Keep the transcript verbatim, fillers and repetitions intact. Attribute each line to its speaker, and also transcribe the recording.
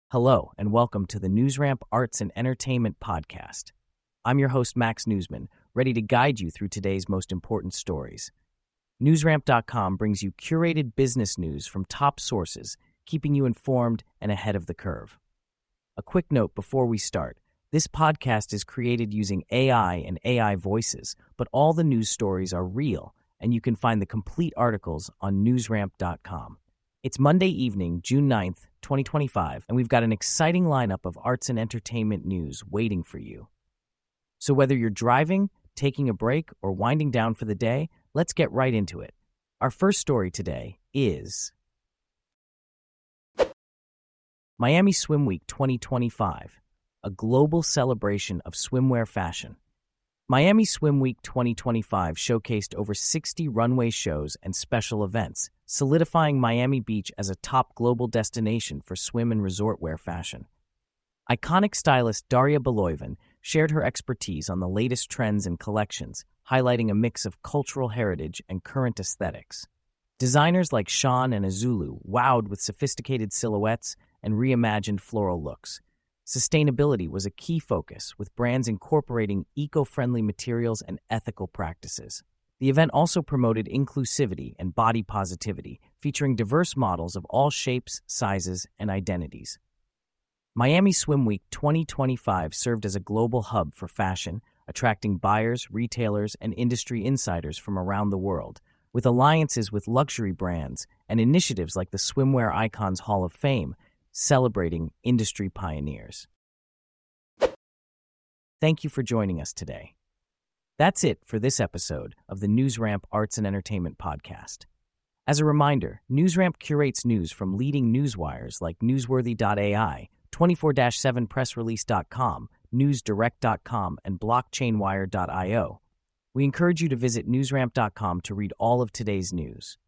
Speaker 1: Hello, and welcome to the NewsRamp Arts and Entertainment Podcast. I'm your host, Max Newsman, ready to guide you through today's most important stories. NewsRamp dot com brings you curated business news from top sources, keeping you informed and ahead of the curve. A quick note before we start. This podcast is created using A I and A I voices, but all the news stories are real, and you can find the complete articles on NewsRamp dot com. It's Monday evening, June ninth, twenty twenty-five, and we've got an exciting lineup of arts and entertainment news waiting for you. So whether you're driving, taking a break, or winding down for the day, let's get right into it. Our first story today is Miami Swim Week twenty twenty-five, a global celebration of swimwear fashion. Miami Swim Week twenty twenty-five showcased over sixty runway shows and special events, solidifying Miami Beach as a top global destination for swim and resort wear fashion. Iconic stylist Daria Baloivan shared her expertise on the latest trends and collections, highlighting a mix of cultural heritage and current aesthetics. Designers like Sean and Azulu wowed with sophisticated silhouettes and reimagined floral looks. Sustainability was a key focus, with brands incorporating eco-friendly materials and ethical practices. The event also promoted inclusivity and body positivity, featuring diverse models of all shapes, sizes, and identities. Miami Swim Week twenty twenty-five served as a global hub for fashion, attracting buyers, retailers, and industry insiders from around the world, with alliances with luxury brands and initiatives like the Swimwear Icons Hall of Fame, celebrating industry pioneers. Thank you for joining us today. That's it for this episode of the NewsRamp Arts and Entertainment Podcast. As a reminder, NewsRamp curates news from leading newswires like Newsworthy dot A I, twenty-four seven press release dot com, news direct dot com, and blockchain wire dot io. We encourage you to visit NewsRamp dot com to read all of today's news.